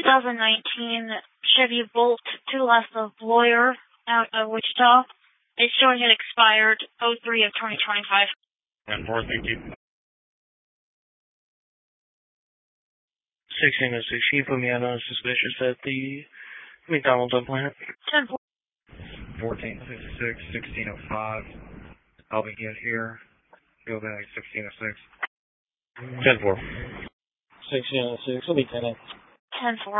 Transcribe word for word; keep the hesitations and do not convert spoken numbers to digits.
twenty nineteen Chevy Bolt two left of Lawyer out of Wichita. It's showing it expired oh three of twenty twenty-five. ten four, thank you. sixteen oh six, can you put me out on suspicious at the McDonald's plant? ten four. fourteen fifty-six, sixteen oh five. I'll be get here. Go back, sixteen oh six. ten four. sixteen oh six, will be ten. ten four.